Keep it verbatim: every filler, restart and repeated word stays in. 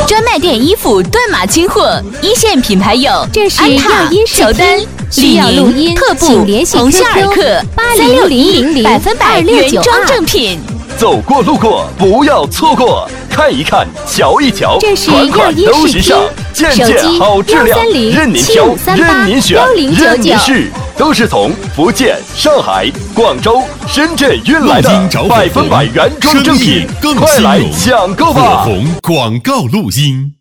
专卖店衣服断码清货，一线品牌有这是安踏、乔丹、李宁、特步、鸿星尔克、三六零零零百分百原装正品。 走过路过不要错过，看一看瞧一瞧， 这是款款都时尚，件件好质量，任您挑，任您选，任您试，都是从福建、上海、广州、深圳运来的百分百原装正品，快来抢购吧！ 火红广告录音。